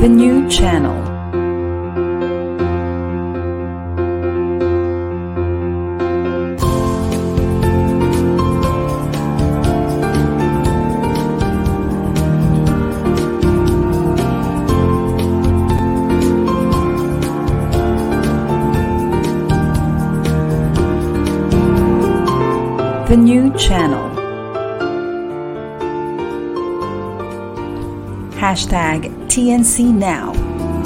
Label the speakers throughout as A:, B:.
A: The new channel. The new channel. Hashtag TNC Now.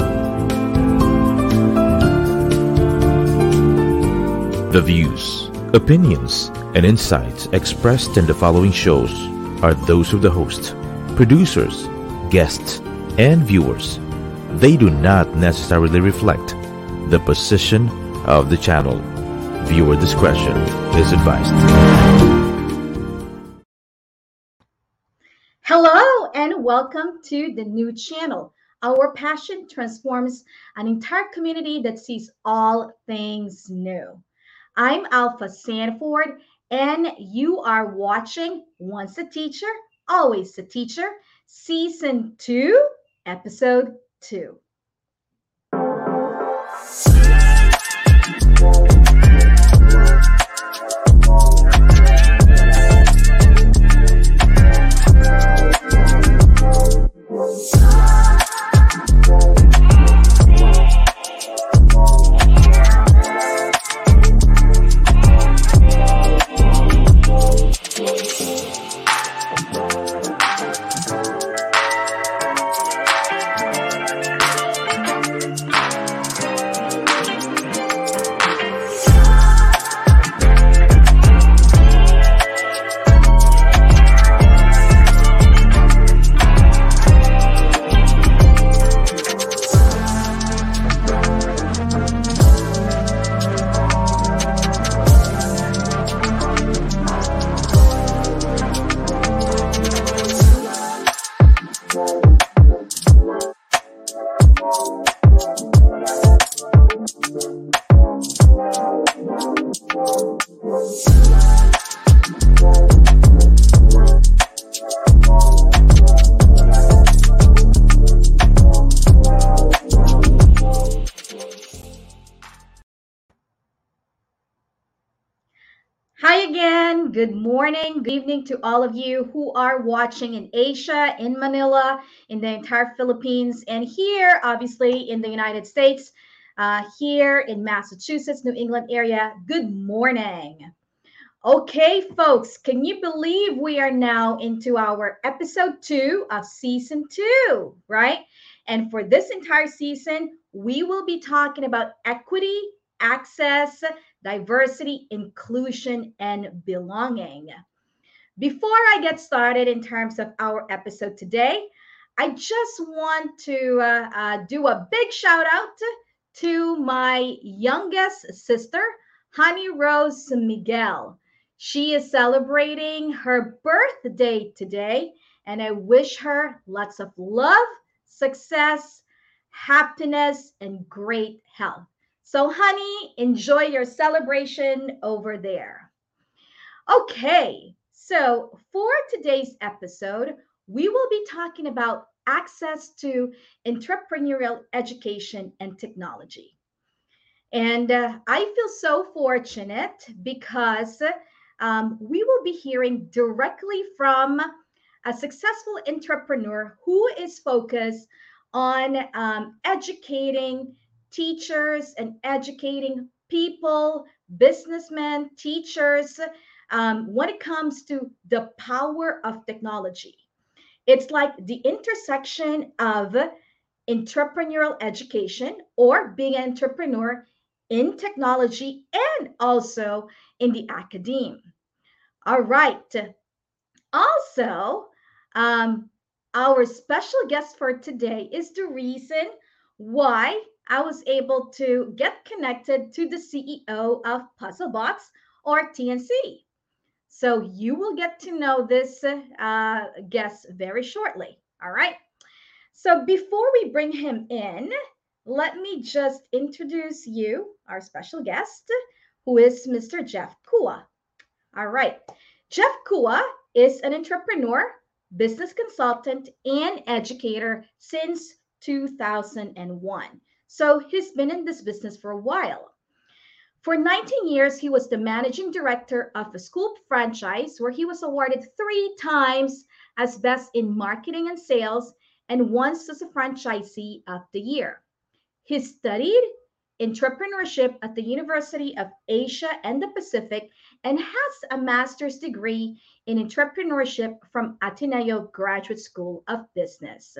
B: The views, opinions, and insights expressed in the following shows are those of the host, producers, guests, and viewers. They do not necessarily reflect the position of the channel. Viewer discretion is advised.
C: Hello and welcome to the new channel. Our passion transforms an entire community that sees all things new. I'm Alpha Sanford, and you are watching Once a Teacher, Always a Teacher, Season 2, Episode 2. Hi again. Good morning, good evening to all of you who are watching in Asia, in Manila, in the entire Philippines, and here, obviously, in the United States, here in Massachusetts, New England area. Good morning. Okay, folks, can you believe we are now into our episode 2 of season 2, right? And for this entire season, we will be talking about equity, access, diversity, inclusion, and belonging. Before I get started in terms of our episode today, I just want to do a big shout out to my youngest sister, Honey Rose Miguel. She is celebrating her birthday today, and I wish her lots of love, success, happiness, and great health. So, honey, enjoy your celebration over there. Okay, so for today's episode, we will be talking about access to entrepreneurial education and technology. And I feel so fortunate because we will be hearing directly from a successful entrepreneur who is focused on educating teachers and educating people, businessmen, teachers, when it comes to the power of technology. It's like the intersection of entrepreneurial education or being an entrepreneur in technology and also in the academe. All right. Also, our special guest for today is the reason why I was able to get connected to the CEO of Puzzlebox or TNC. So you will get to know this guest very shortly. All right. So before we bring him in, let me just introduce you, our special guest, who is Mr. Jeff Kua. All right. Jeff Kua is an entrepreneur, business consultant, and educator since 2001. So he's been in this business for a while. For 19 years, he was the managing director of a school franchise where he was awarded 3 times as Best in Marketing and Sales and once as a Franchisee of the Year. He studied entrepreneurship at the University of Asia and the Pacific and has a master's degree in entrepreneurship from Ateneo Graduate School of Business.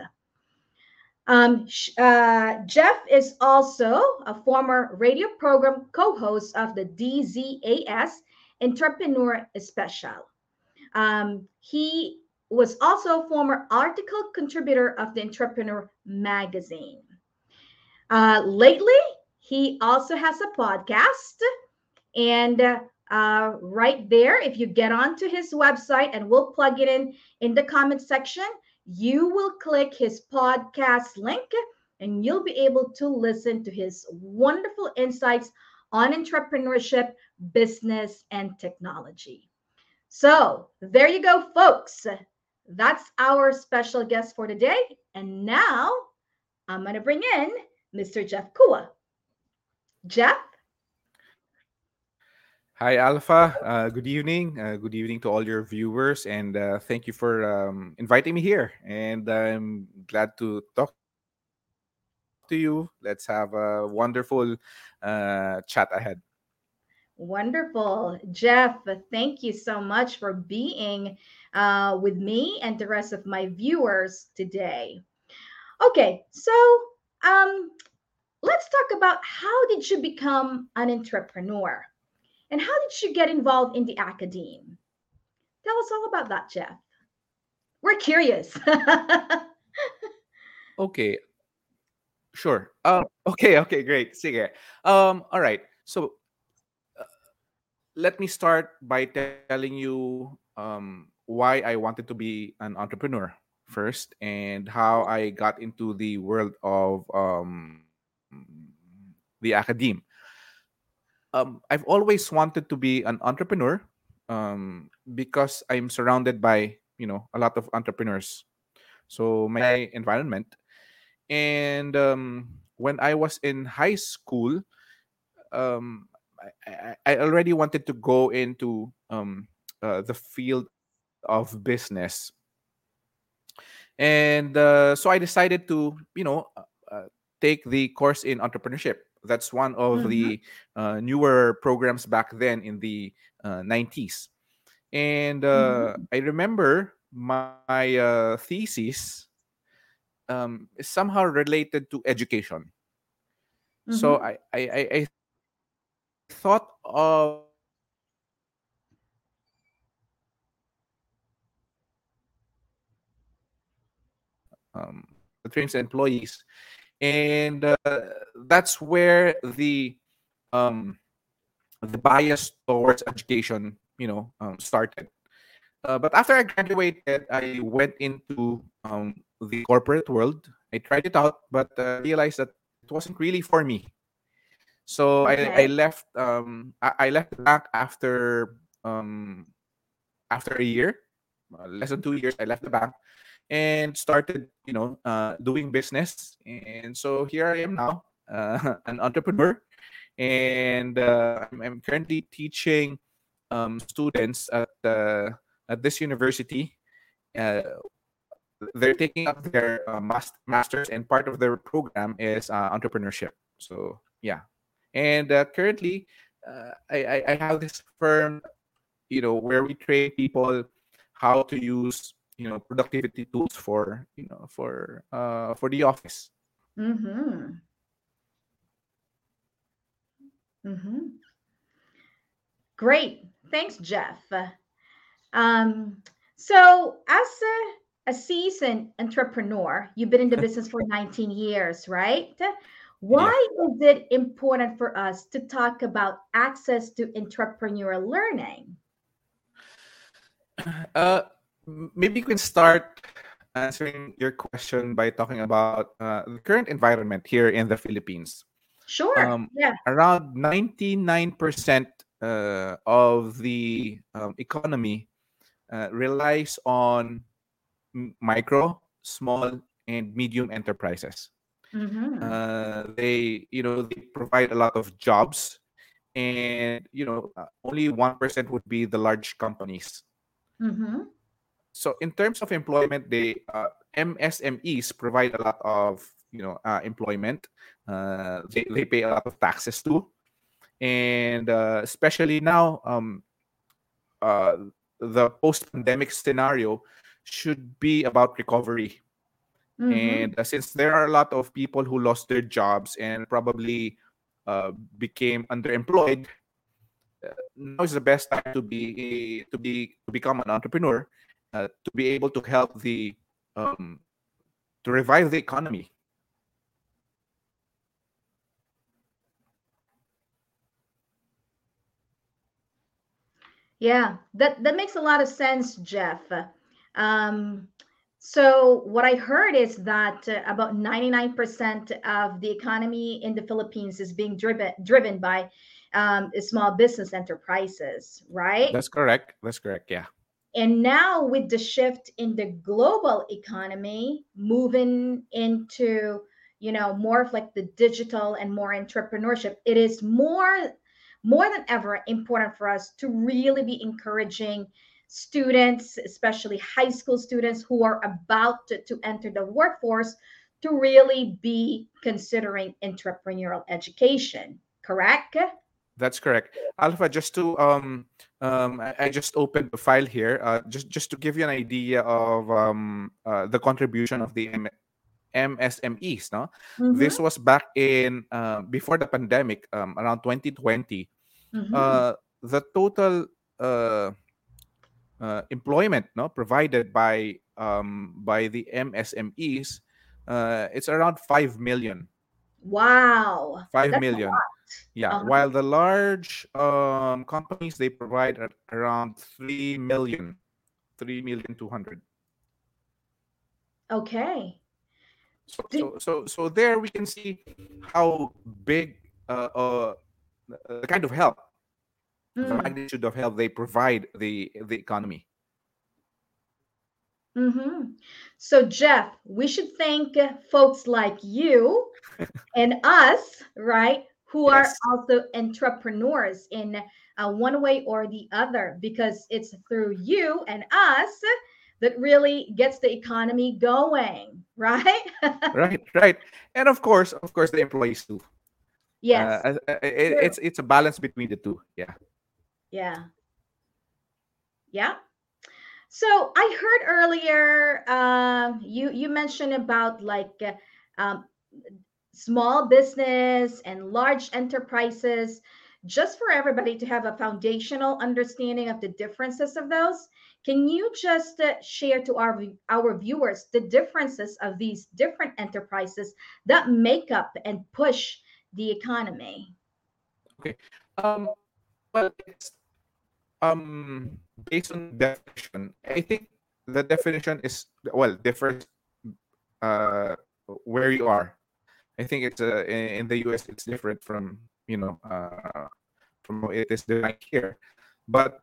C: Jeff is also a former radio program co host of the DZAS Entrepreneur Special. He was also a former article contributor of the Entrepreneur magazine. Lately, he also has a podcast. And right there, if you get onto his website, and we'll plug it in the comment section, you will click his podcast link and you'll be able to listen to his wonderful insights on entrepreneurship, business, and technology. So there you go, folks. That's our special guest for today. And now I'm going to bring in Mr. Jeff Kua. Jeff?
D: Hi, Alpha. Good evening. Good evening to all your viewers, and thank you for inviting me here. And I'm glad to talk to you. Let's have a wonderful chat ahead.
C: Wonderful. Jeff, thank you so much for being with me and the rest of my viewers today. Okay, so um, let's talk about how did you become an entrepreneur and how did you get involved in the academe? Tell us all about that, Jeff. We're curious.
D: Okay, sure. Okay, great. Sige. All right. So let me start by telling you why I wanted to be an entrepreneur first, and how I got into the world of the academe. I've always wanted to be an entrepreneur because I'm surrounded by a lot of entrepreneurs. So my environment, and when I was in high school, um, I already wanted to go into the field of business, and so I decided to take the course in entrepreneurship. That's one of
C: Mm-hmm,
D: the newer programs back then in the 90s. And
C: mm-hmm,
D: I remember my thesis is somehow related to education. So
C: mm-hmm,
D: I thought of the trains employees, and that's where um, the bias towards education, started. But after I graduated, I went into the corporate world. I tried it out, but realized that it wasn't really for me. So I
C: okay.
D: left. I left the bank after a year, less than 2 years. I left the bank and started, doing business. And so here I am now, an entrepreneur, and I'm currently teaching students at this university. Uh, they're taking up their masters, and part of their program is entrepreneurship. So yeah, and currently, I have this firm, where we train people how to use productivity tools for the office.
C: Mm-hmm, mm-hmm. Great. Thanks, Jeff. Um, so, as a seasoned entrepreneur, you've been in the business for 19 years, right?
D: Yeah.
C: Why is it important for us to talk about access to entrepreneurial learning?
D: Uh, Maybe you can start answering your question by talking about the current environment here in the Philippines.
C: Sure. Yeah.
D: Around 99% of the economy relies on micro, small, and medium enterprises.
C: Mm-hmm.
D: They provide a lot of jobs, and only 1% would be the large companies.
C: Mm-hmm.
D: So in terms of employment, they MSMEs provide a lot of employment. They pay a lot of taxes too, and especially now, uh, the post-pandemic scenario should be about recovery.
C: Mm-hmm.
D: And since there are a lot of people who lost their jobs and probably became underemployed, now is the best time to become an entrepreneur, to be able to help the um, to revive the economy.
C: Yeah, that makes a lot of sense, Jeff. Um, so what I heard is that about 99% of the economy in the Philippines is being driven by small business enterprises, right?
D: That's correct. That's correct. Yeah.
C: And now with the shift in the global economy, moving into, more of like the digital and more entrepreneurship, it is more than ever important for us to really be encouraging students, especially high school students who are about to enter the workforce, to really be considering entrepreneurial education. Correct?
D: That's correct. Alpha, just to I just opened the file here. Just to give you an idea of the contribution of the MSMEs. No,
C: Mm-hmm.
D: this was back in before the pandemic, around 2020.
C: Mm-hmm.
D: The total uh, employment, no, provided by the MSMEs, it's around 5 million.
C: Wow,
D: Five
C: that's a
D: million. Yeah,
C: lot.
D: while the large companies, they provide at around 3 million, 3,200,000.
C: Okay.
D: So there we can see how big, the kind of help, the
C: Mm,
D: magnitude of help they provide the economy.
C: mm-hmm. So, Jeff, we should thank folks like you and us, right, who are
D: Yes,
C: also entrepreneurs in one way or the other, because it's through you and us that really gets the economy going, right?
D: right, right, and of course, the employees too.
C: Yes, true.
D: It's a balance between the two. Yeah.
C: Yeah, yeah. So I heard earlier you mentioned about like um, small business and large enterprises, just for everybody to have a foundational understanding of the differences of those. Can you just share to our viewers the differences of these different enterprises that make up and push the economy?
D: Okay. Um. Well, it's based on definition. I think the definition is, well, differs uh where you are. I think it's in the US it's different from from how it is defined here. But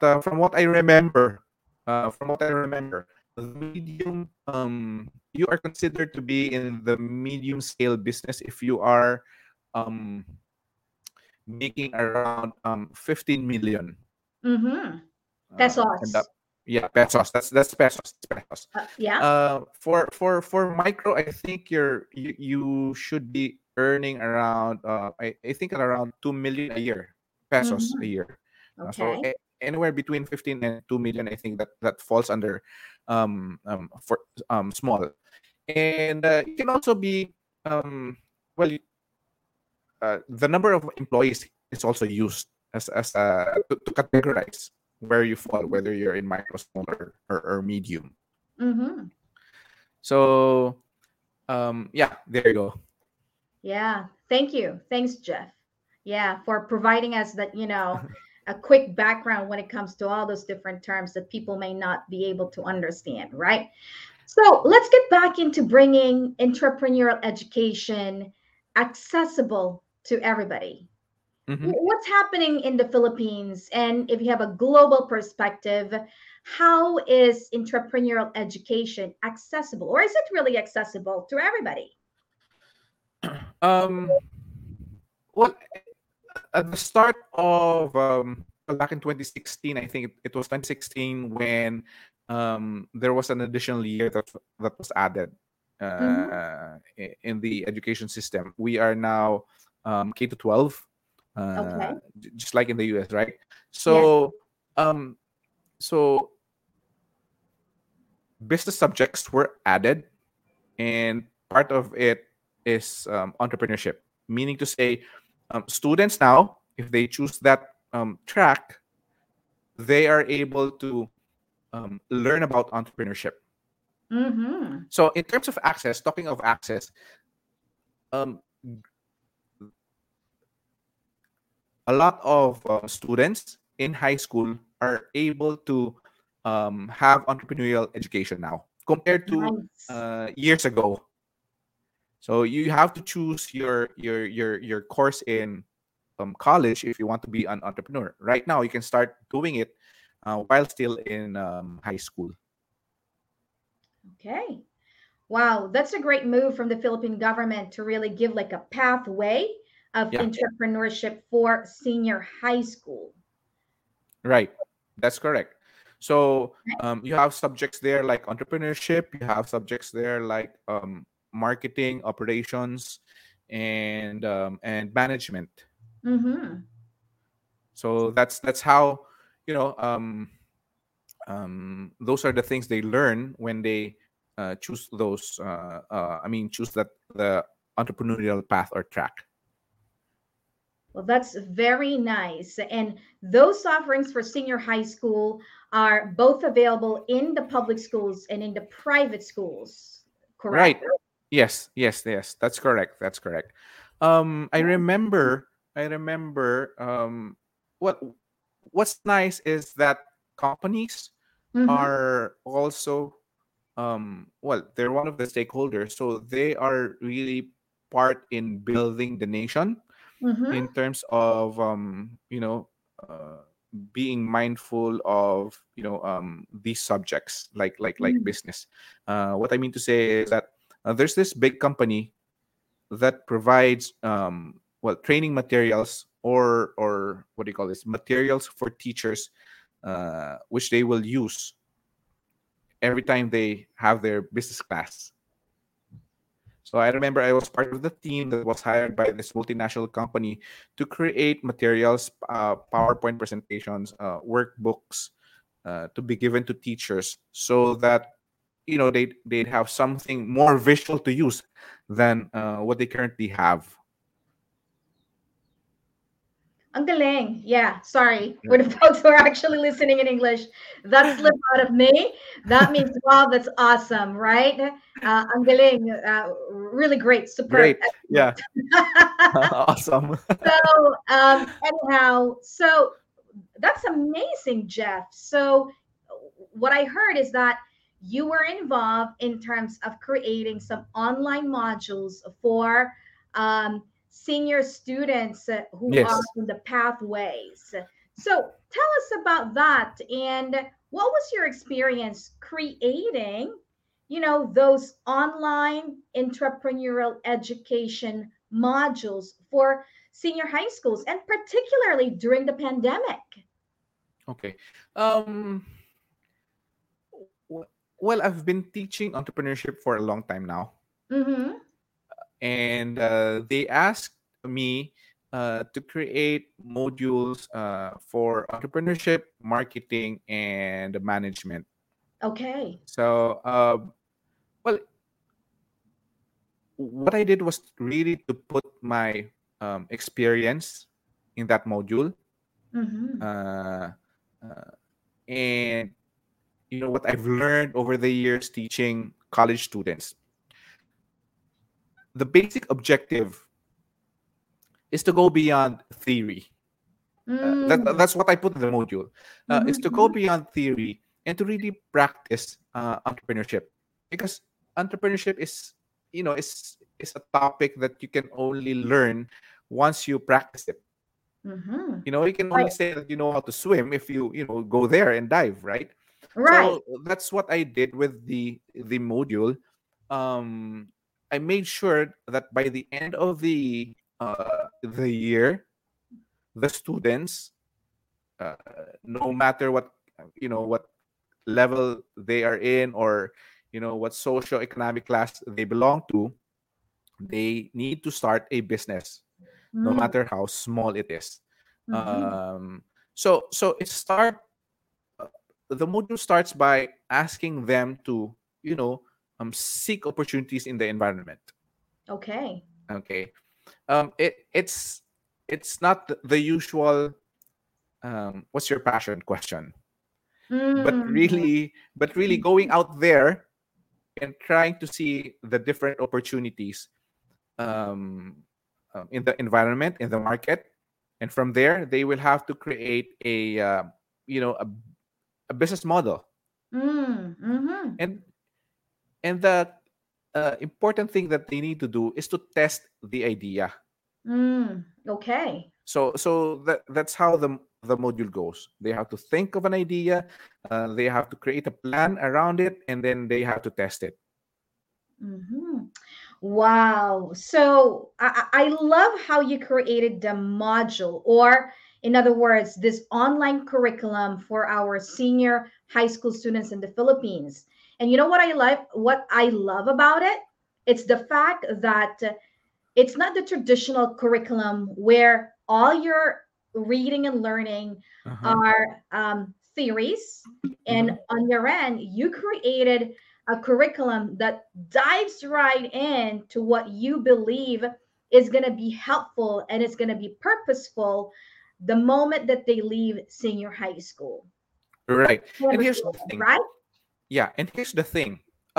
D: from what I remember, the medium you are considered to be in the medium scale business if you are um making around 15 million.
C: Mm-hmm.
D: And
C: Pesos.
D: yeah, pesos. That's pesos. Pesos.
C: Yeah.
D: For micro, I think you should be earning around I think at around 2 million a year, pesos a
C: Mm-hmm.
D: year. So
C: Okay.
D: anywhere between 15 and 2 million, I think that falls under for small. And you can also be well, the number of employees is also used to categorize where you fall, whether you're in micro, small, or medium.
C: Mm-hmm.
D: So yeah, there you go.
C: Yeah, thank you. Thanks, Jeff. Yeah, for providing us that, a quick background when it comes to all those different terms that people may not be able to understand, right? So let's get back into bringing entrepreneurial education accessible to everybody.
D: Hmm.
C: What's happening in the Philippines? And if you have a global perspective, how is entrepreneurial education accessible? Or is it really accessible to everybody?
D: Um, well, at the start of well, back in 2016, I think it was 2016 when there was an additional year that was added
C: Mm-hmm.
D: in the education system. We are now K to 12,
C: Okay.
D: just like in the US, right?
C: Yes.
D: Um, so business subjects were added, and part of it is entrepreneurship, meaning to say, students now, if they choose that track, they are able to learn about entrepreneurship.
C: Mm-hmm.
D: So, in terms of access, talking of access, um, a lot of students in high school are able to have entrepreneurial education now compared to
C: Nice.
D: years ago. So you have to choose your course in college if you want to be an entrepreneur. Right now, you can start doing it while still in high school.
C: Okay. Wow, that's a great move from the Philippine government to really give like a pathway of
D: Yeah,
C: entrepreneurship for senior high school.
D: right. That's correct. So you have subjects there like entrepreneurship. You have subjects there like marketing, operations, and management.
C: Mm-hmm.
D: So that's how you know those are the things they learn when they choose those. I mean, choose that the entrepreneurial path or track.
C: Well, that's very nice. And those offerings for senior high school are both available in the public schools and in the private schools,
D: Right.
C: correct?
D: Yes. Yes. Yes. That's correct. That's correct. I remember. I remember. What What's nice is that companies
C: Mm-hmm.
D: are also well, they're one of the stakeholders, so they are really part in building the nation
C: Mm-hmm.
D: in terms of being mindful of these subjects like
C: Mm-hmm.
D: business. What I mean to say is that there's this big company that provides well, training materials, or what do you call this, materials for teachers, which they will use every time they have their business class. So I remember I was part of the team that was hired by this multinational company to create materials, PowerPoint presentations, workbooks, to be given to teachers, so that they'd have something more visual to use than what they currently have.
C: Ang galing. Yeah, sorry. For the folks who are actually listening in English, that slipped out of me. That means, wow, that's awesome, right? Ang galing. Really great. Superb.
D: Great,
C: Excellent.
D: yeah. Awesome.
C: Anyhow, so that's amazing, Jeff. So what I heard is that you were involved in terms of creating some online modules for senior students who are
D: Yes.
C: in the pathways. So tell us about that, and what was your experience creating, those online entrepreneurial education modules for senior high schools, and particularly during the pandemic?
D: Okay. um w- well, I've been teaching entrepreneurship for a long time now,
C: Mm-hmm.
D: and they asked me to create modules for entrepreneurship, marketing, and management.
C: Okay.
D: So, well, what I did was really to put my experience in that module,
C: Mm-hmm.
D: uh, and what I've learned over the years teaching college students. The basic objective is to go beyond theory.
C: Mm.
D: That's what I put in the module. Is to go
C: Mm-hmm.
D: beyond theory and to really practice entrepreneurship, because entrepreneurship is a topic that you can only learn once you practice it.
C: Mm-hmm.
D: You can only
C: Right.
D: say that you know how to swim if you go there and dive, right?
C: Right.
D: So that's what I did with the module. um I made sure that by the end of the year, the students, uh, no matter what what level they are in, or what socioeconomic class they belong to, they need to start a business, no
C: Mm,
D: matter how small it is.
C: mhm.
D: Um, so the module starts by asking them to seek opportunities in the environment.
C: Okay.
D: Okay. It's not the usual what's your passion question, but
C: Mm,
D: really going out there and trying to see the different opportunities, um, in the environment, in the market, and from there they will have to create a you know a, a business model.
C: mhm.
D: And the important thing that they need to do is to test the idea.
C: Okay.
D: That's how the module goes. They have to think of an idea, they have to create a plan around it, and then they have to test it.
C: Mhm. Wow. So I love how you created the module, or in other words, this online curriculum for our senior high school students in the Philippines. And you know what I like? What I love about it? It's the fact that it's not the traditional curriculum where all your reading and learning
D: Uh-huh.
C: are theories, and
D: Hmm.
C: on your end you created a curriculum that dives right into what you believe is going to be helpful and it's going to be purposeful the moment that they leave senior high school.
D: Right.
C: I
D: And here's
C: understand
D: the
C: that,
D: thing.
C: right?
D: Yeah, and here's the thing.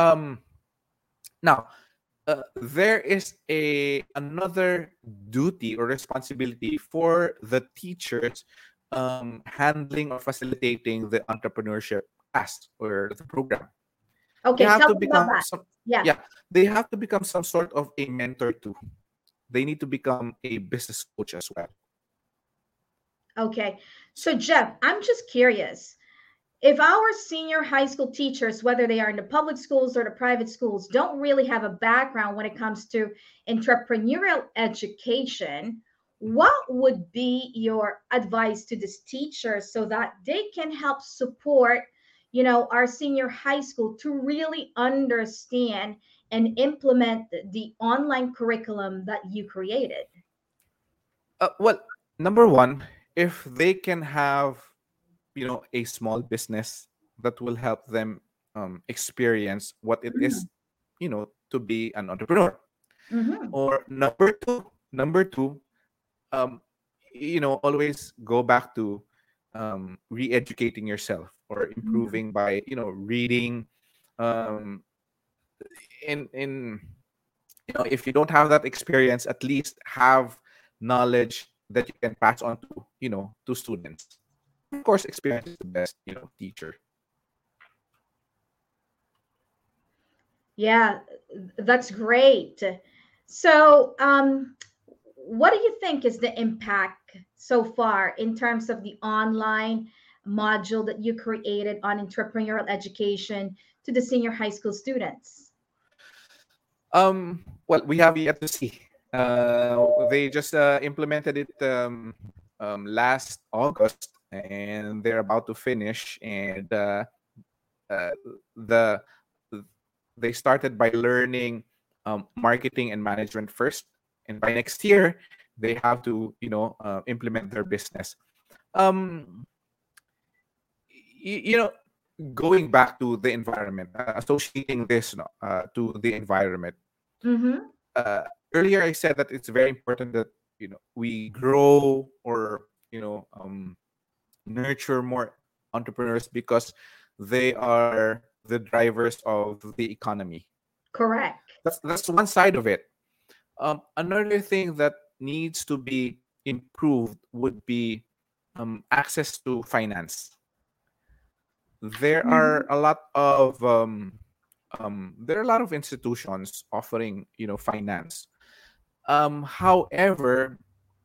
D: Now, there is a another duty or responsibility for the teachers, handling or facilitating the entrepreneurship class or the program. They
C: Okay,
D: have
C: tell
D: to
C: me about
D: become
C: that.
D: some,
C: Yeah.
D: yeah, they have to become some sort of a mentor too. They need to become a business coach as well.
C: Okay. So, Jeff, I'm just curious. If our senior high school teachers, whether they are in the public schools or the private schools, don't really have a background when it comes to entrepreneurial education, what would be your advice to these teachers so that they can help support, our senior high school to really understand and implement the online curriculum that you created?
D: Well, number one, if they can have a small business that will help them experience what it is to be an entrepreneur.
C: Mm-hmm.
D: Or number two, um always go back to re-educating yourself or improving by reading, um in if you don't have that experience, at least have knowledge that you can pass on to to students. And of course, experience is the best teacher.
C: Yeah, that's great. So, what do you think is the impact so far in terms of the online module that you created on entrepreneurial education to the senior high school students?
D: Well, we have yet to see. They just implemented it last August, and they're about to finish. And uh, the they started by learning marketing and management first, and by next year they have to implement their business. Um, you know, going back to the environment, associating this to the environment.
C: Mm-hmm.
D: uh, Earlier I said that it's very important that we grow or nurture more entrepreneurs because they are the drivers of the economy.
C: Correct.
D: That's one side of it. Another thing that needs to be improved would be access to finance. There are
C: Mm-hmm.
D: a lot of there are a lot of institutions offering finance. However,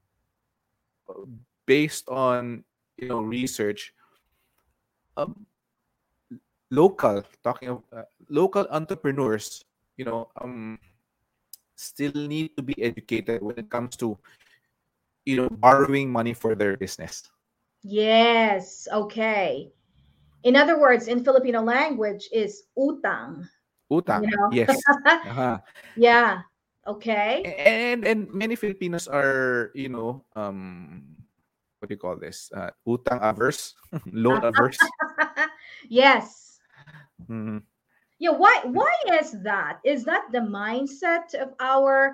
D: based on research, um, local entrepreneurs, you know um, still need to be educated when it comes to, borrowing money for their business.
C: Yes. Okay. In other words, in Filipino language is utang, you
D: Utang,
C: know?
D: yes. Uh-huh.
C: Yeah. Okay.
D: And many Filipinos are, what do you call this? Utang averse, loan averse.
C: Yes.
D: Mhm.
C: Yeah, why is that? Is that the mindset of our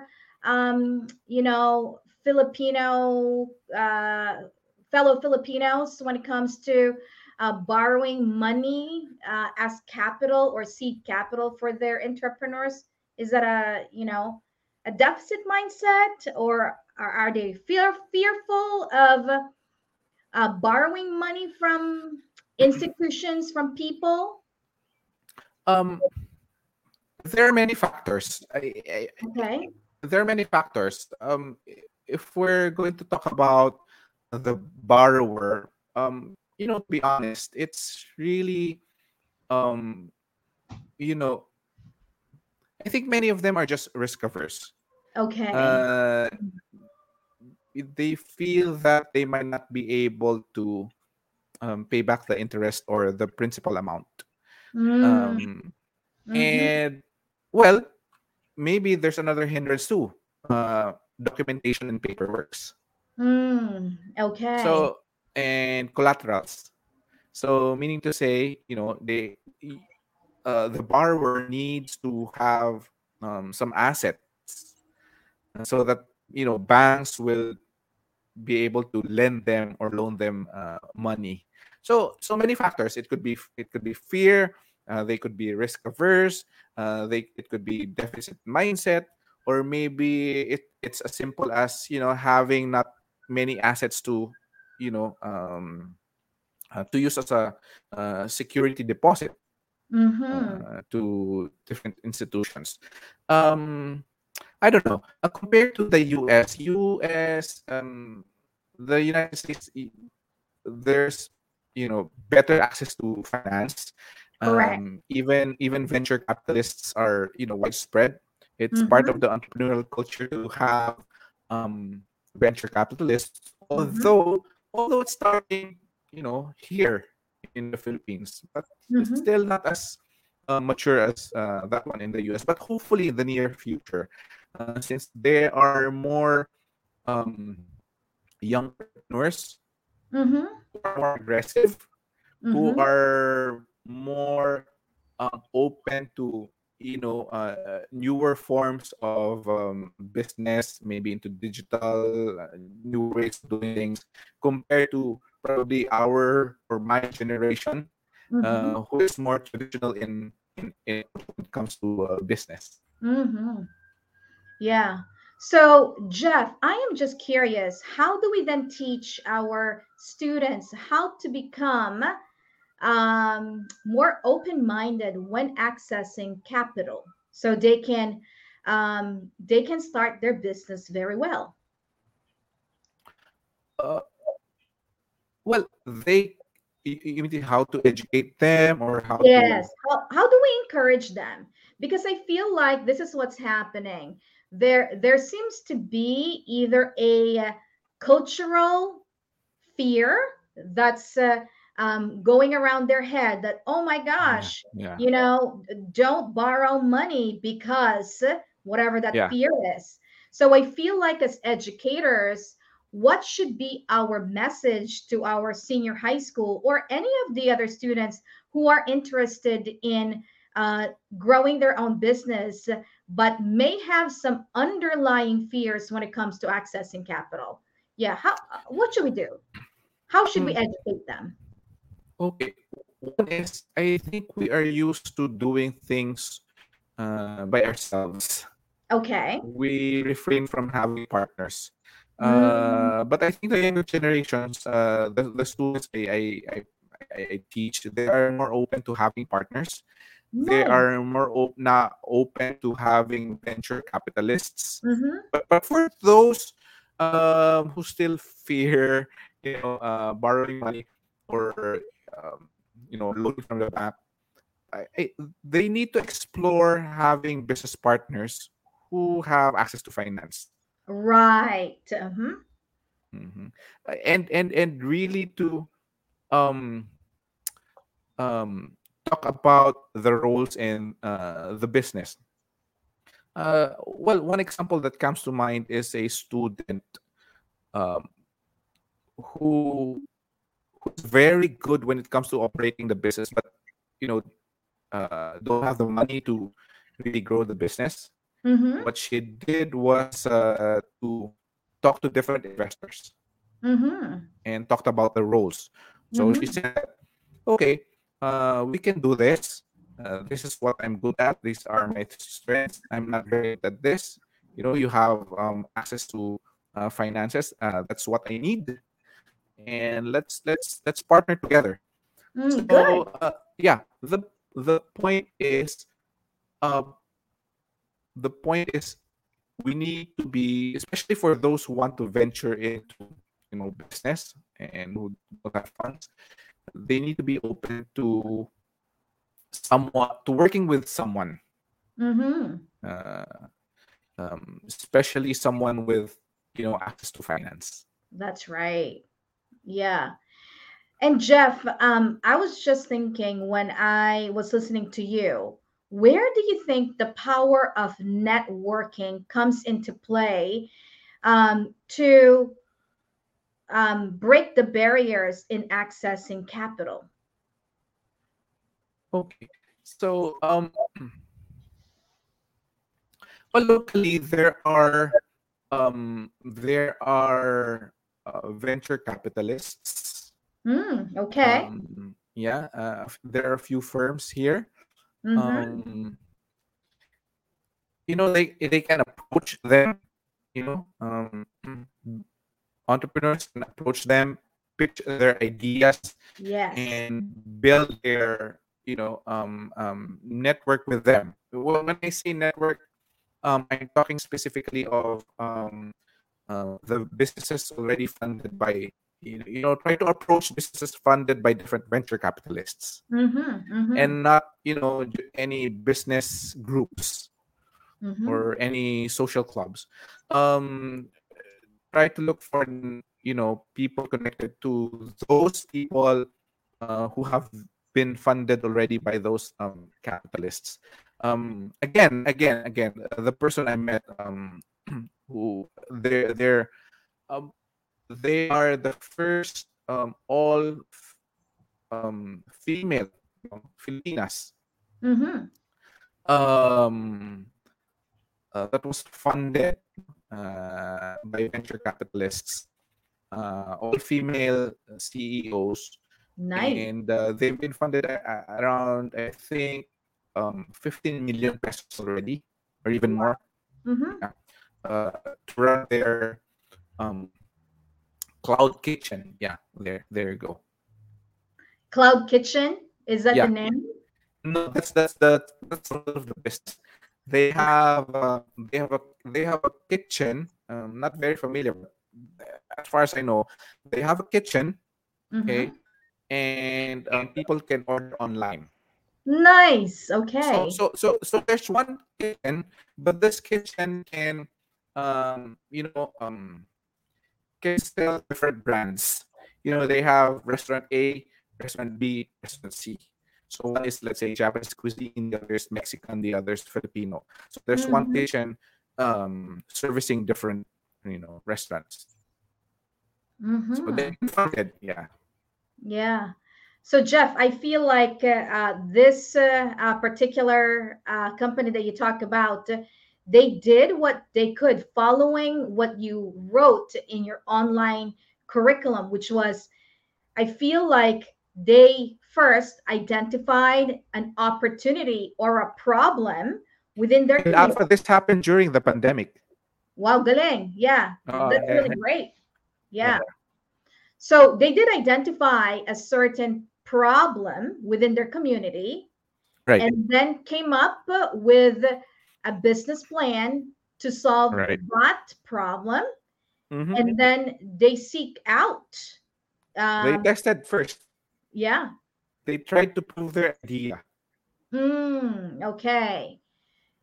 C: Filipino fellow Filipinos when it comes to borrowing money as capital or seed capital for their entrepreneurs? Is that a deficit mindset, or are they fearful of borrowing money from institutions, from people?
D: Um, there are many factors.
C: Okay.
D: There are many factors. If we're going to talk about the borrower, to be honest, it's really, um, you know, I think many of them are just risk averse.
C: Okay.
D: Uh, they feel that they might not be able to pay back the interest or the principal amount.
C: Mm,
D: Um,
C: mm-hmm,
D: and well, maybe there's another hindrance too, documentation and paperworks.
C: okay.
D: So, and collaterals. So, meaning to say, the borrower needs to have some assets so that banks will be able to lend them or loan them money. So many factors. It could be fear. They could be risk averse. It could be deficit mindset, or maybe it's as simple as having not many assets to use as a security deposit
C: Mm-hmm.
D: to different institutions. Um, I don't know. Compared to the U.S., the United States, there's better access to finance.
C: Correct.
D: Even venture capitalists are widespread. It's part
C: Mm-hmm.
D: of the entrepreneurial culture to have venture capitalists.
C: Mm-hmm.
D: Although it's starting here in the Philippines, but it's
C: Mm-hmm.
D: still not as mature as that one in the US. But hopefully in the near future, since there are more um, young entrepreneurs
C: Mm-hmm.
D: who are more aggressive, who
C: Mm-hmm.
D: are more open to newer forms of business, maybe into digital, newer ways of doing things, compared to probably our or my generation,
C: Mm-hmm.
D: who is more traditional in when it comes to business.
C: Mm-hmm. Yeah. So, Jeff, I am just curious, how do we then teach our students how to become more open-minded when accessing capital, so they can start their business very well?
D: Uh, well, you mean how to educate them or how to?
C: Yes. How do we encourage them? Because I feel like this is what's happening. There seems to be either a cultural fear that's going around their head, that, oh my
D: Yeah,
C: gosh,
D: yeah,
C: don't borrow money because whatever that
D: yeah.
C: fear is. So I feel like as educators, what should be our message to our senior high school or any of the other students who are interested in uh, growing their own business but may have some underlying fears when it comes to accessing capital? Yeah, how what should we do? How should we
D: Um,
C: educate them?
D: okay. One is, I think we are used to doing things by ourselves.
C: Okay.
D: We refrain from having partners.
C: Mm,
D: But I think the younger generations, the students I teach, they are more open to having partners. They
C: nice.
D: are more not open to having venture capitalists.
C: Mm-hmm.
D: But for those who still fear, borrowing money or loaning from the bank, I, they need to explore having business partners who have access to finance.
C: Right. Mhm.
D: Mhm. And really to um talk about the roles in the business. Well, one example that comes to mind is a student um, who who's very good when it comes to operating the business, but you know don't have the money to really grow the business.
C: Mhm.
D: What she did was to talk to different investors
C: Mhm.
D: and talked about the roles. So she
C: Mhm.
D: said that, okay, we can do this. This is what I'm good at. These are my strengths. I'm not very good at this. You have access to finances. That's what I need, and let's partner together.
C: Good.
D: So yeah, the point is, uh, we need to be, especially for those who want to venture into business and who don't have funds, they need to be open to somewhat to working with someone,
C: Mhm.
D: uh, especially someone with access to finance.
C: That's right. Yeah. And Jeff, I was just thinking when I was listening to you, where do you think the power of networking comes into play to break the barriers in accessing capital?
D: Okay, so well, locally there are venture capitalists.
C: Okay.
D: Yeah, there are a few firms here.
C: Mm-hmm.
D: Um, they can approach them. You know, um, Entrepreneurs can approach them, pitch their ideas,
C: Yes.
D: and build their network with them. Well, when I say network, I'm talking specifically of the businesses already funded by try to approach businesses funded by different venture capitalists,
C: Mm-hmm. Mm-hmm.
D: and not any business groups
C: Mm-hmm.
D: or any social clubs. um Try to look for people connected to those people who have been funded already by those capitalists. The person I met, who um, they are the first all female Filipinas
C: Mm-hmm.
D: um, that was funded by venture capitalists, all female CEOs,
C: Nice.
D: and they've been funded around, I think, 15 million pesos already, or even more.
C: Mm-hmm.
D: Yeah, uh, to run their um, cloud kitchen. Yeah, there you go.
C: Cloud Kitchen, is that the
D: Yeah,
C: name?
D: no, that's the role of the business. They have a kitchen. Not very familiar, but as far as I know, they have a kitchen.
C: Mm-hmm.
D: Okay, and people can order online.
C: Nice.
D: So
C: Okay.
D: so so so there's one kitchen, but this kitchen um you know um can sell different brands. They have restaurant A, restaurant B, restaurant C. So one is, let's say, Japanese cuisine, the other is Mexican, the other is Filipino. So there's one
C: Mm-hmm.
D: kitchen servicing different restaurants. So
C: Mm-hmm.
D: they've been funded, yeah.
C: Yeah. So, Jeff, I feel like this particular company that you talk about, they did what they could following what you wrote in your online curriculum, which was, I feel like they first identified an opportunity or a problem within their
D: And
C: community.
D: Alpha, this happened during the pandemic.
C: Wow, galing. Yeah, that's really
D: Yeah,
C: great.
D: yeah,
C: Yeah. So they did identify a certain problem within their community
D: right,
C: and then came up with a business plan to solve
D: right.
C: that problem.
D: Hmm.
C: And then they seek out,
D: They
C: um,
D: tested first.
C: yeah.
D: They tried to prove their idea.
C: Okay.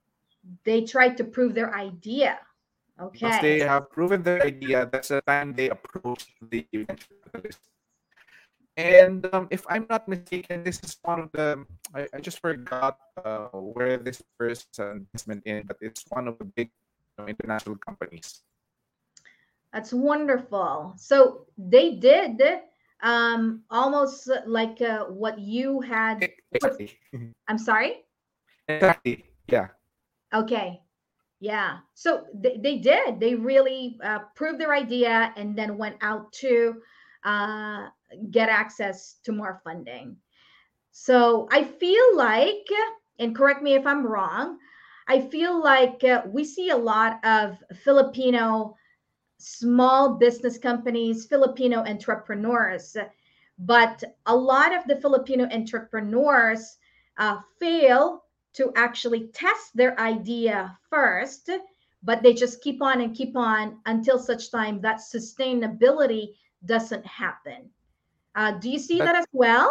C: they tried to prove their idea.
D: Once
C: Okay.
D: they have proven their idea, that's the time they approach the venture capitalist. And if I'm not mistaken, this is one of the, I just forgot where this first investment in, but it's one of the big international companies.
C: That's wonderful. So they did almost like what you had.
D: Exactly.
C: I'm sorry?
D: Exactly. Yeah.
C: Okay. Yeah. So they did. They really proved their idea and then went out to get access to more funding. So I feel like, and correct me if I'm wrong, I feel like we see a lot of Filipino small business companies, Filipino entrepreneurs, but a lot of the Filipino entrepreneurs fail to actually test their idea first, but they just keep on and keep on until such time that sustainability doesn't happen. Do you see that as well?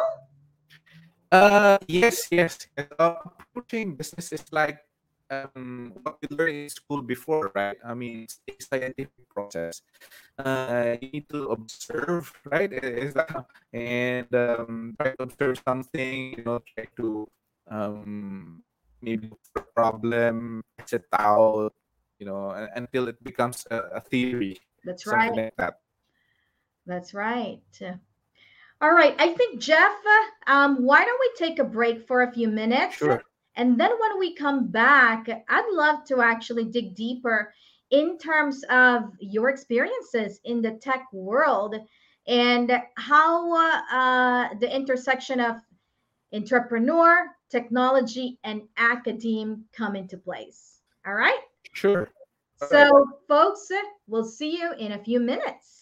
D: Yes. Approaching business is like what we learned in school before, right? I mean, it's a scientific process. You need to observe, right? Is that, and try to observe something, try to maybe look for a problem, test it out, until it becomes a theory.
C: That's
D: Something
C: right.
D: like that.
C: That's right. All right. I think, Jeff, why don't we take a break for a few minutes?
D: Sure.
C: And then when we come back, I'd love to actually dig deeper in terms of your experiences in the tech world and how the intersection of entrepreneur, technology, and academe come into place. All right.
D: Sure. All right.
C: So, folks, we'll see you in a few minutes.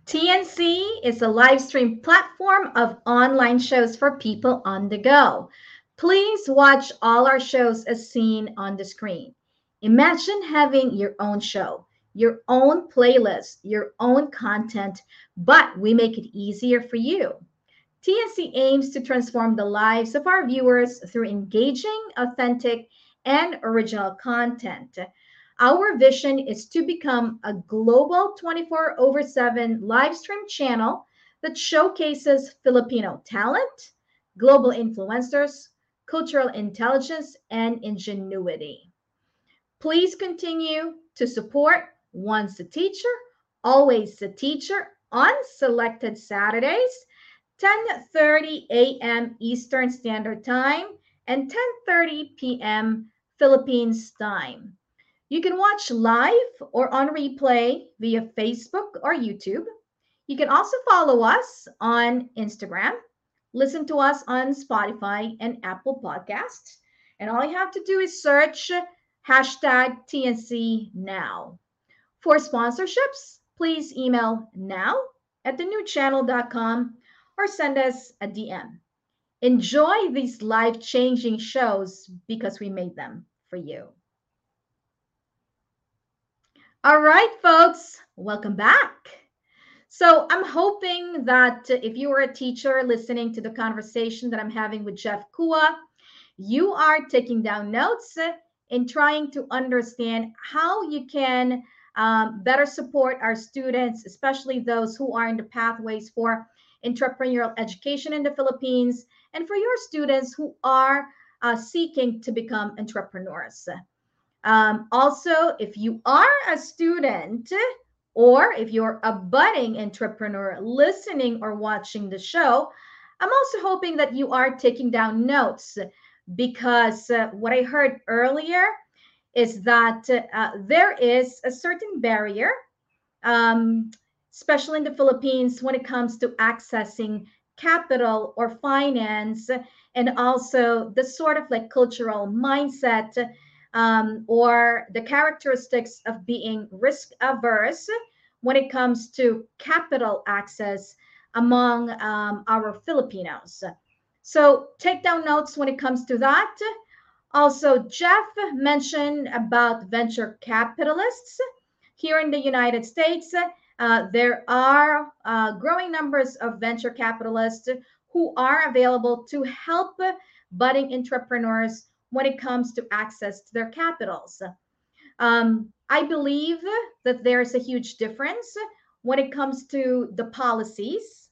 C: TNC is a live stream platform of online shows for people on the go. Please watch all our shows as seen on the screen. Imagine having your own show, your own playlist, your own content, but we make it easier for you. TNC aims to transform the lives of our viewers through engaging, authentic, and original content. Our vision is to become a global 24 over 7 live stream channel that showcases Filipino talent, global influencers, cultural intelligence, and ingenuity. Please continue to support Once a Teacher, Always a Teacher on selected Saturdays, 10:30 a.m. Eastern Standard Time and 10:30 p.m. Philippines time. You can watch live or on replay via Facebook or YouTube. You can also follow us on Instagram, listen to us on Spotify and Apple Podcasts. And all you have to do is search hashtag TNC Now. For sponsorships, please email now at thenewchannel.com or send us a DM. Enjoy these life changing shows because we made them for you. All right, folks, welcome back. So I'm hoping that if you are a teacher listening to the conversation that I'm having with Jeff Kua, you are taking down notes and trying to understand how you can better support our students, especially those who are in the pathways for entrepreneurial education in the Philippines, and for your students who are seeking to become entrepreneurs. Also, if you are a student or if you're a budding entrepreneur listening or watching the show, I'm also hoping that you are taking down notes because what I heard earlier is that there is a certain barrier, especially in the Philippines, when it comes to accessing capital or finance, and also the sort of like cultural mindset or the characteristics of being risk averse when it comes to capital access among our Filipinos. So take down notes when it comes to that. Also, Jeff mentioned about venture capitalists here in the United States. There are growing numbers of venture capitalists who are available to help budding entrepreneurs when it comes to access to their capitals. I believe that there's a huge difference when it comes to the policies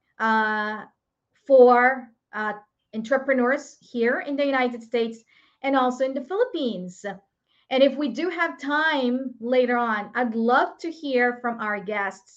C: for entrepreneurs here in the United States and also in the Philippines. And if we do have time later on, I'd love to hear from our guest,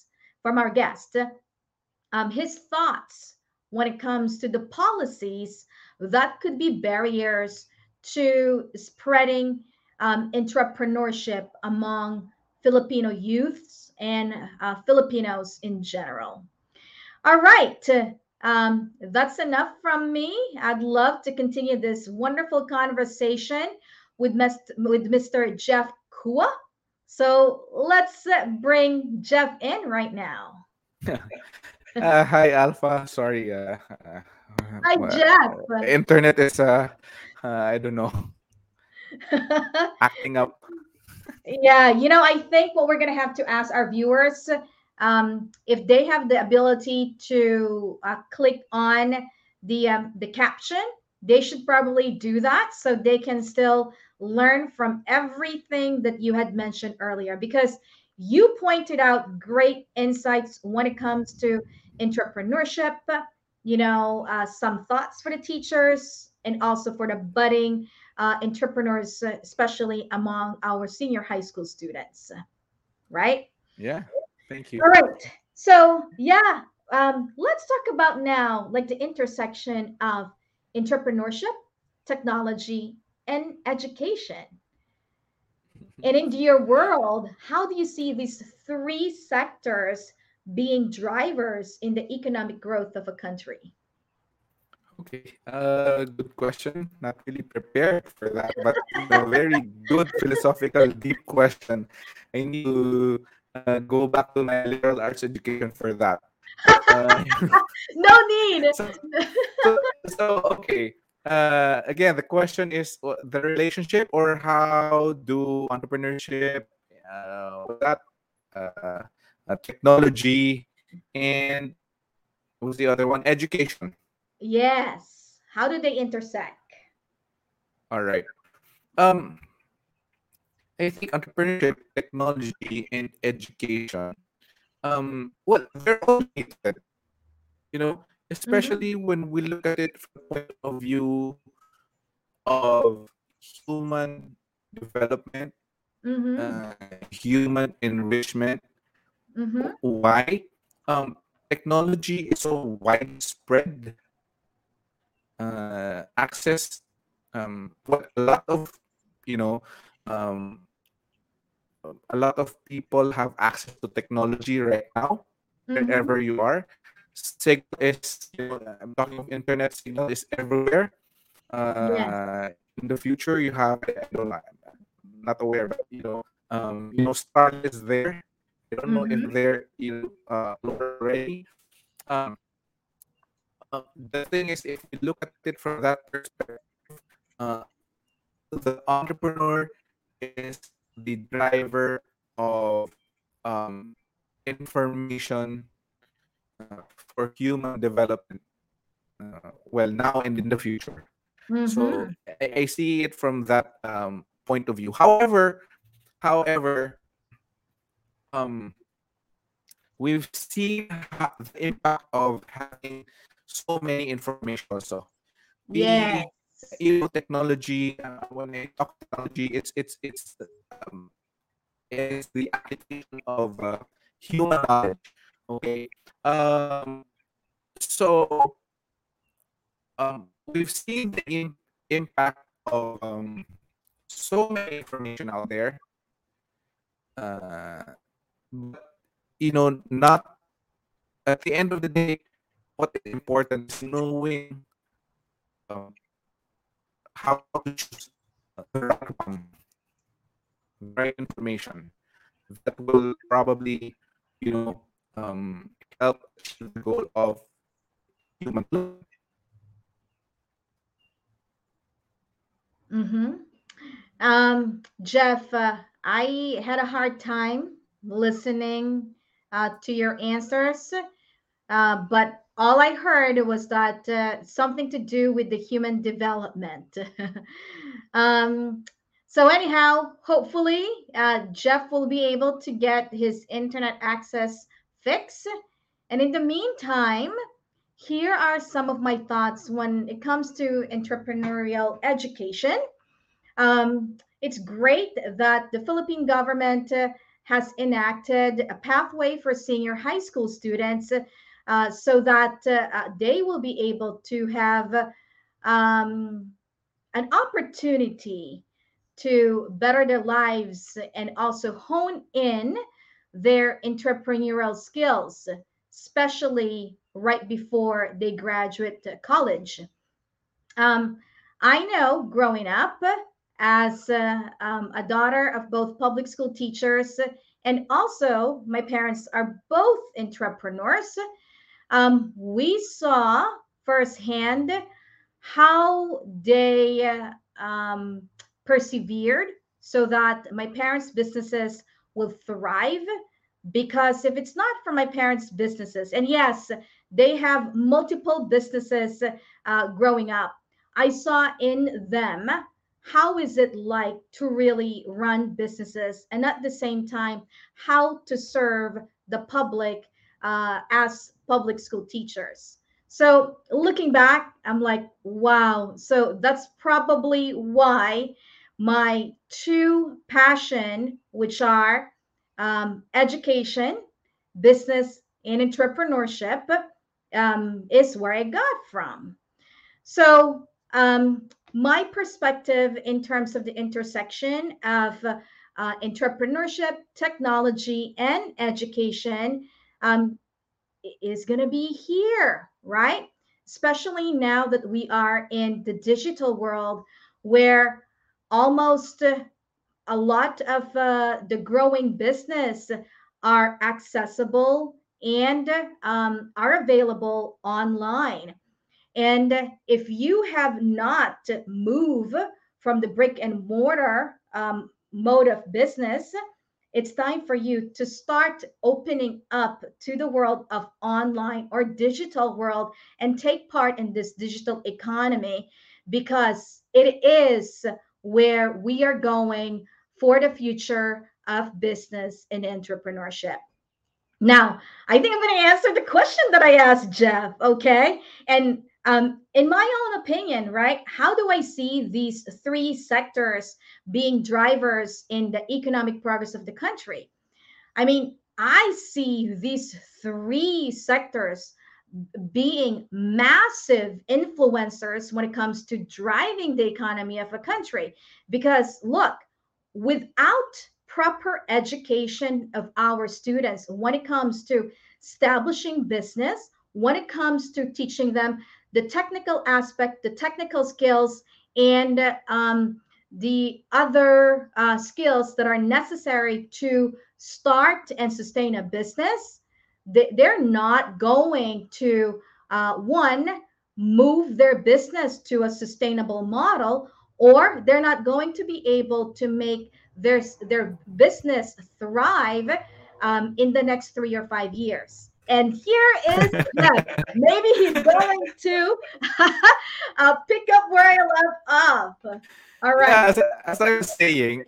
C: his thoughts when it comes to the policies that could be barriers to spreading entrepreneurship among Filipino youths and Filipinos in general. All right. That's enough from me. I'd love to continue this wonderful conversation with Mr. Jeff Kua. So let's bring Jeff in right now.
D: Hi, Alpha. Sorry.
C: Hi, Jeff.
D: Internet is, I don't know, acting up.
C: Yeah, I think what we're going to have to ask our viewers, if they have the ability to click on the caption, they should probably do that so they can still learn from everything that you had mentioned earlier, because you pointed out great insights when it comes to entrepreneurship, some thoughts for the teachers and also for the budding entrepreneurs, especially among our senior high school students, right?
D: Yeah, thank you.
C: All right. So, yeah, let's talk about now like the intersection of entrepreneurship, technology, and education. And into your world, how do you see these three sectors being drivers in the economic growth of a country?
D: Okay, good question. Not really prepared for that, but very good philosophical, deep question. I need to go back to my liberal arts education for that. You know,
C: No need.
D: so okay. Again, the question is the relationship or how do entrepreneurship, what's that, uh, technology, and what's the other one? Education.
C: Yes. How do they intersect?
D: All right. Um, I think entrepreneurship, technology, and education. Well, they're all related. You know,
C: Mm-hmm.
D: especially when we look at it from the point of view of human development,
C: Mm-hmm.
D: human enrichment.
C: Mm-hmm.
D: Why? Technology is so widespread, access. What a lot of, you know, um, a lot of people have access to technology right now,
C: Mm-hmm.
D: wherever you are. Signal is, I'm talking of internet, signal is everywhere.
C: Yes.
D: In the future, you have, I don't know, I'm not aware, but Starlink is there. I don't know if
C: Mm-hmm.
D: they're already. Um, the thing is, if you look at it from that perspective, uh, the entrepreneur is the driver of information for human development. Well, now and in the future. So
C: Mm-hmm.
D: I see it from that point of view. However, um, we've seen the impact of having so many information also.
C: Yes.
D: We, technology. When I talk technology, um, it's the application of human knowledge. Okay. So we've seen the impact of so many information out there. But not at the end of the day, what is important is knowing um, how to choose the right one, the right information that will probably, you know, help achieve the goal of human development.
C: Mm-hmm. Jeff, I had a hard time listening to your answers, but all I heard was that something to do with the human development. um, so, anyhow, hopefully, Jeff will be able to get his internet access fixed. And in the meantime, here are some of my thoughts when it comes to entrepreneurial education. It's great that the Philippine government has enacted a pathway for senior high school students so that they will be able to have um, an opportunity to better their lives and also hone in their entrepreneurial skills, especially right before they graduate college. Um, I know growing up as a daughter of both public school teachers and also my parents are both entrepreneurs. We saw firsthand how they um, persevered so that my parents' businesses will thrive. Because if it's not for my parents' businesses, and yes, they have multiple businesses growing up, I saw in them how is it like to really run businesses and at the same time how to serve the public as public school teachers. So looking back, I'm like, wow. So that's probably why my two passion, which are education, business, and entrepreneurship, is where I got from. So, my perspective in terms of the intersection of entrepreneurship, technology, and education um, is going to be here, right? Especially now that we are in the digital world where almost a lot of the growing business are accessible and are available online. And if you have not moved from the brick and mortar mode of business, it's time for you to start opening up to the world of online or digital world and take part in this digital economy, because it is where we are going for the future of business and entrepreneurship. Now, I think I'm going to answer the question that I asked Jeff, okay? And in my own opinion, right, how do I see these three sectors being drivers in the economic progress of the country? I mean, I see these three sectors being massive influencers when it comes to driving the economy of a country. Because look, without proper education of our students when it comes to establishing business, when it comes to teaching them the technical aspect, the technical skills, and the other skills that are necessary to start and sustain a business, they're not going to one, move their business to a sustainable model, or they're not going to be able to make their business thrive in the next 3 or 5 years. And here is Jeff. Maybe he's going to pick up where I left off. All right.
D: Yeah, as I was saying,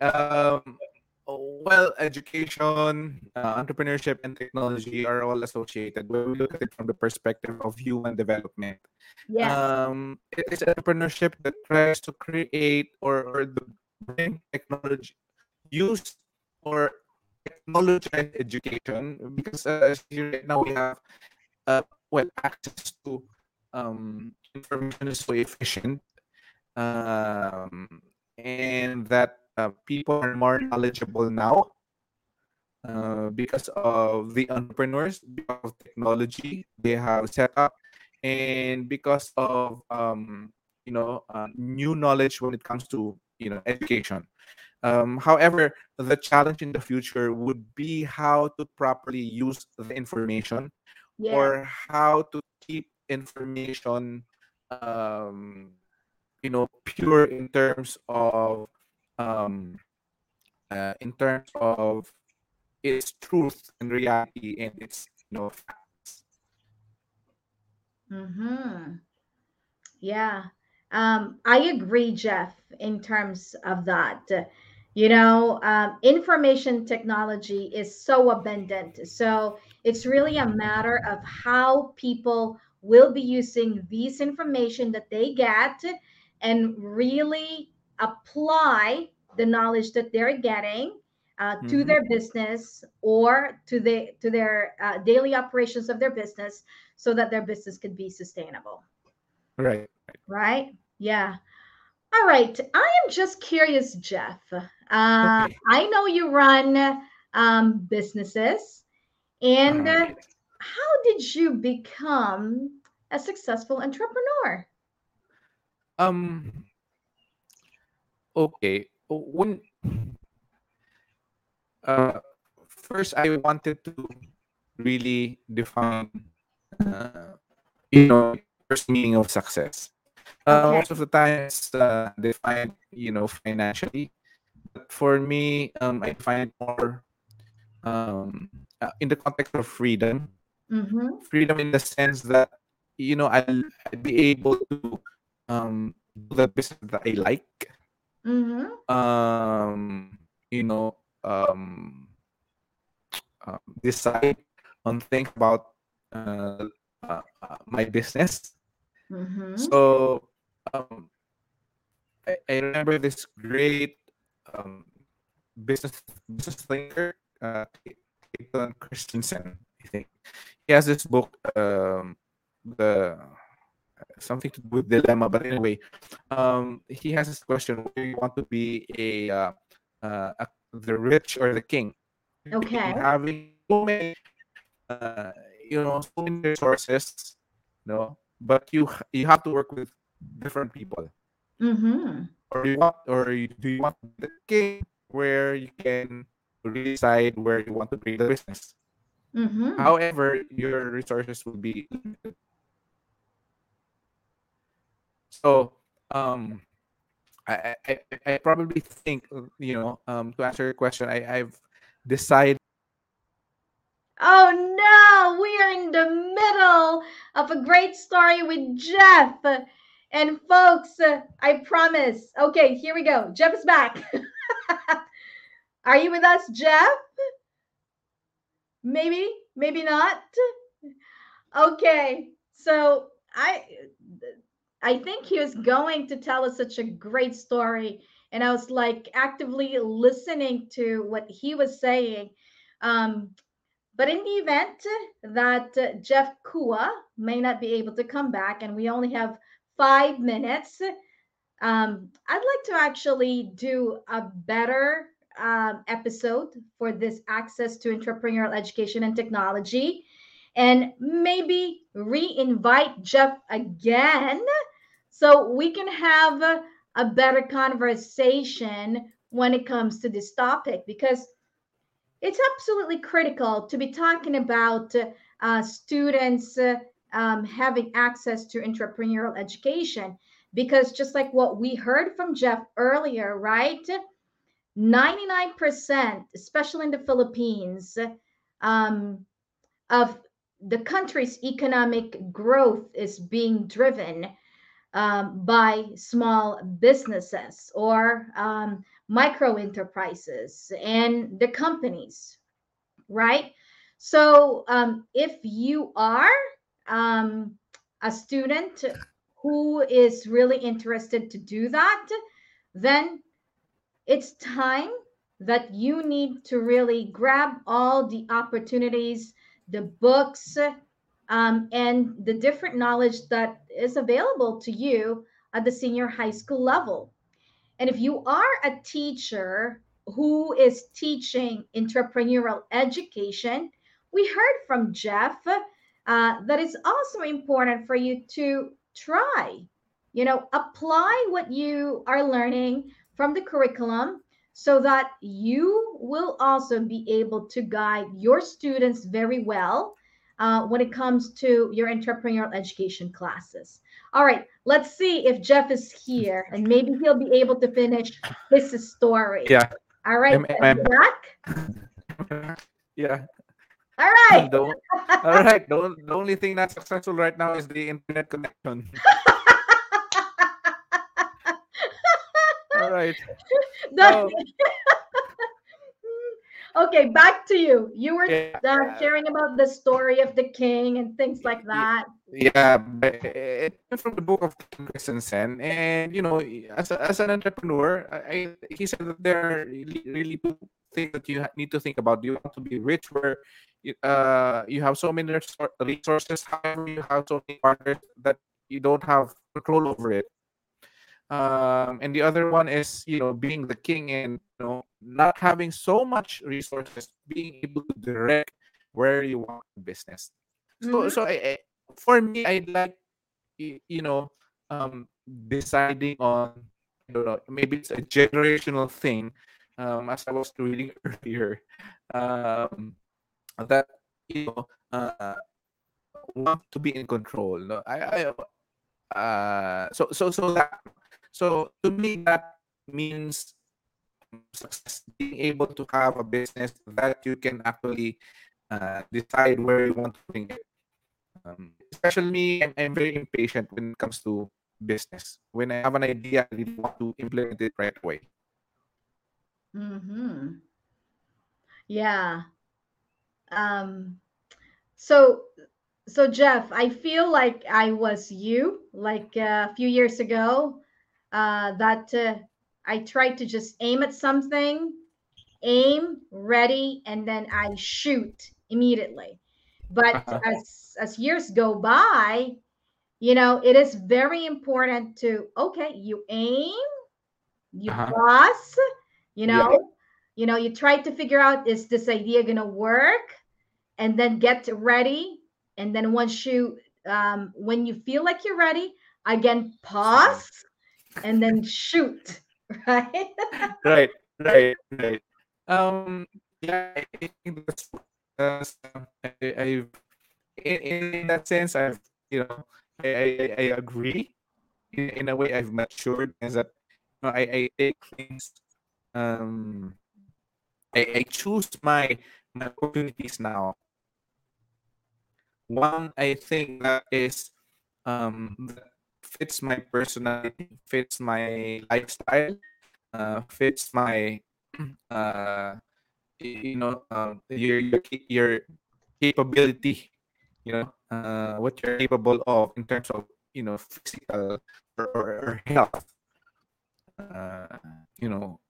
D: well, education, entrepreneurship, and technology are all associated when we look at it from the perspective of human development.
C: Yes.
D: It is entrepreneurship that tries to create or bring technology, use or technologize education, because as you right now we have well, access to information is so efficient, and that people are more knowledgeable now because of the entrepreneurs, because of technology they have set up, and because of new knowledge when it comes to education. However, the challenge in the future would be how to properly use the information,
C: Yes.
D: or how to keep information pure um, in terms of its truth and reality and its facts.
C: Mm-hmm. Yeah. I agree, Jeff, in terms of that. Information technology is so abundant. So it's really a matter of how people will be using this information that they get and really apply the knowledge that they're getting to
D: Mhm.
C: their business or to their daily operations of their business, so that their business could be sustainable.
D: Right.
C: Right? Yeah. All right. I am just curious, Jeff.
D: Okay.
C: I know you run businesses, and
D: Right.
C: how did you become a successful entrepreneur?
D: Um. Okay. When uh, first I wanted to really define, uh, first meaning of success.
C: Okay.
D: Most of the time it's defined, financially. But for me, I define it more in the context of freedom.
C: Mm-hmm.
D: Freedom in the sense that I'll be able to do the business that I like.
C: Mm-hmm.
D: You know, um, decide on things about my business.
C: Mm-hmm.
D: So um, I remember this great um, business thinker, Clayton Christensen. I think he has this book, the something to do with dilemma. But anyway, he has this question: whether you want to be the rich or the king,
C: Okay.
D: in having so many, so many resources, but you have to work with different people.
C: Mm-hmm.
D: Or do you want to be the king where you can really decide where you want to bring the business.
C: Mm-hmm.
D: However, your resources will be limited. So, um, I probably think, to answer your question, I've decided.
C: Oh no, we are in the middle of a great story with Jeff. And folks, I promise. Okay, here we go. Jeff is back. Are you with us, Jeff? Maybe, maybe not. Okay, so I think he was going to tell us such a great story, and I was like actively listening to what he was saying. Um, but in the event that Jeff Kua may not be able to come back, and we only have 5 minutes, I'd like to actually do a better episode for this access to entrepreneurial education and technology, and maybe re-invite Jeff again so we can have a better conversation when it comes to this topic, because it's absolutely critical to be talking about students having access to entrepreneurial education, because just like what we heard from Jeff earlier, right? 99%, especially in the Philippines, um, of the country's economic growth is being driven by small businesses or micro enterprises and the companies, right? So if you are um, a student who is really interested to do that, then it's time that you need to really grab all the opportunities, the books, and the different knowledge that is available to you at the senior high school level. And if you are a teacher who is teaching entrepreneurial education, we heard from Jeff that it's also important for you to try, apply what you are learning from the curriculum so that you will also be able to guide your students very well when it comes to your entrepreneurial education classes. All right, let's see if Jeff is here and maybe he'll be able to finish his story.
D: Yeah.
C: All right, Jeff, you back?
D: Yeah.
C: All right.
D: All right. The only thing that's successful right now is the internet connection. All right.
C: The-
D: So,
C: okay, back to you. You were
D: yeah.
C: sharing about the story of the king and things like that.
D: Yeah, but it came from the book of Ken Christensen, and as an entrepreneur, he said that there are really two things that you need to think about. You want to be rich, where you have so many resources, however, you have so many partners that you don't have control over it. And the other one is, being the king and not having so much resources, being able to direct where you want the business. So,
C: Mhm.
D: for me, I'd like you know deciding on, I don't know, maybe it's a generational thing. As I was reading earlier, um, that you know want to be in control. No, so to me that means success, being able to have a business that you can actually decide where you want to bring it. Especially me, I'm very impatient when it comes to business. When I have an idea, I really want to implement it right away.
C: Mhm. Yeah. Um so Jeff, I feel like I was you like a few years ago that I tried to just aim at something, aim, ready, and then I shoot immediately. But
D: Uh-huh.
C: as years go by, it is very important to, okay, you aim, you
D: Uh-huh.
C: pause, you
D: Yeah.
C: know, you try to figure out, is this idea gonna work, and then get ready, and then once you when you feel like you're ready, again pause and then shoot. Right.
D: Right. Right. Right. I think that's because I've in that sense I agree. In a way, I've matured, is that I take things, um I choose my opportunities now. One, I think that is that fits my personality, fits my lifestyle, fits my uh your capability, what you're capable of in terms of physical or health. uh you know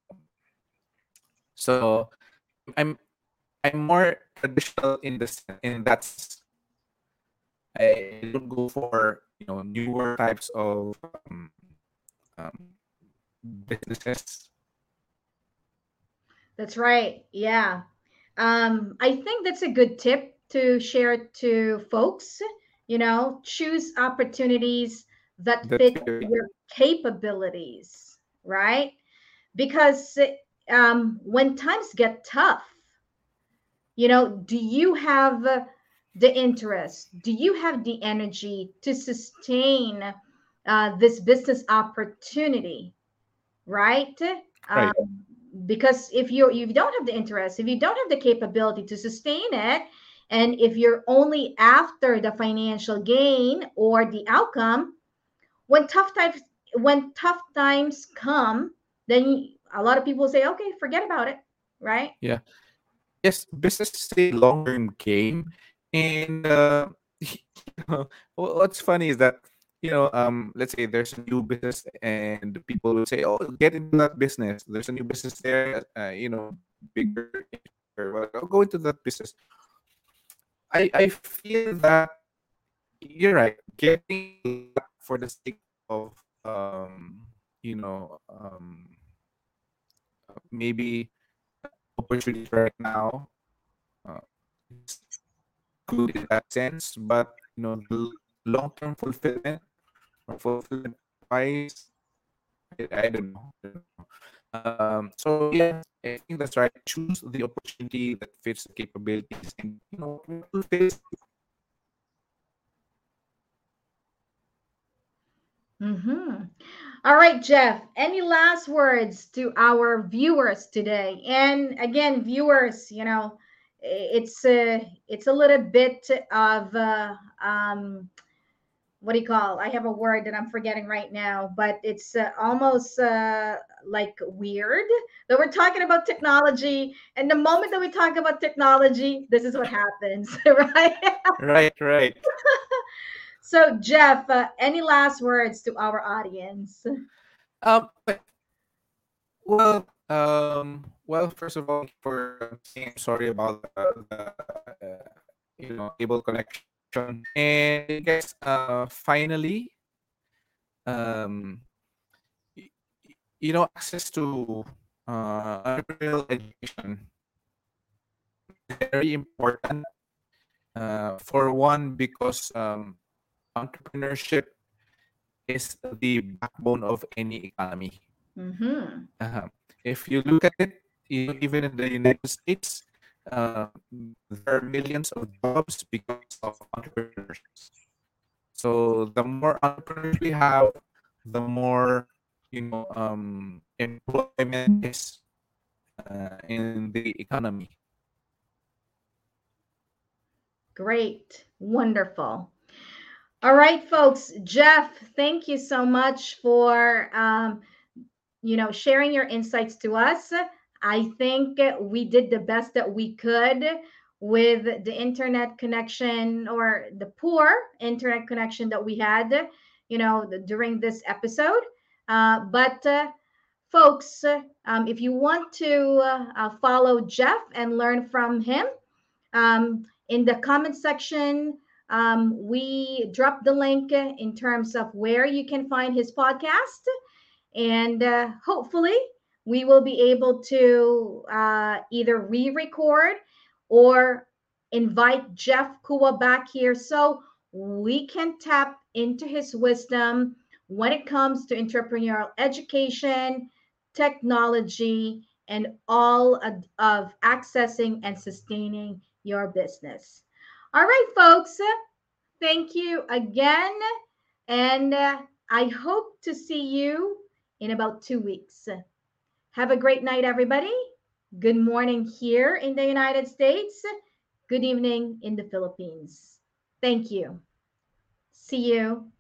D: so I'm I'm more traditional in that sense. I don't go for newer types of um, businesses.
C: That's right. Yeah. I think that's a good tip to share to folks. Choose opportunities that
D: That
C: fit
D: fit your
C: your capabilities, right? Because when times get tough, do you have the interest? Do you have the energy to sustain this business opportunity, right? Um,
D: right.
C: because if you don't have the interest, if you don't have the capability to sustain it, and if you're only after the financial gain or the outcome, when tough times come, then a lot of people say, okay, forget about it, right?
D: Yeah. Yes, business is a long-term game, and what's funny is that let's say there's a new business, and people will say, "Oh, get into that business. There's a new business there, bigger, or well, I'll go into that business." I feel that you're right. Getting into that for the sake of you know maybe opportunity right now uh, is good in that sense, but the long-term fulfillment or fulfillment wise, I don't know. I don't know. So yeah, I think that's right. Choose the opportunity that fits the capabilities and what fulfills you.
C: Mm-hmm. All right, Jeff, any last words to our viewers today? And again, viewers, it's a little bit of what do you call? I have a word that I'm forgetting right now, but it's almost like weird that we're talking about technology. And the moment that we talk about technology, this is what happens, right?
D: Right, right.
C: So, Jeff, any last words to our audience?
D: But well, first of all, thank you for saying I'm sorry about cable connection. And I guess finally, um, y- access to entrepreneurial education is very important. For one, because entrepreneurship is the backbone of any economy.
C: Mm-hmm.
D: Uh, if you look at it, even in the United States, there are millions of jobs because of entrepreneurs. So the more entrepreneurs we have, the more employment is in the economy.
C: Great. Wonderful. All right, folks. Jeff, thank you so much for sharing your insights to us. I think we did the best that we could with the internet connection or the poor internet connection that we had, during this episode. But folks, if you want to follow Jeff and learn from him, in the comment section, we dropped the link in terms of where you can find his podcast. And hopefully, we will be able to either re record or invite Jeff Kua back here so we can tap into his wisdom when it comes to entrepreneurial education, technology, and all of accessing and sustaining your business. All right, folks, thank you again. And I hope to see you in about 2 weeks. Have a great night, everybody. Good morning here in the United States. Good evening in the Philippines. Thank you. See you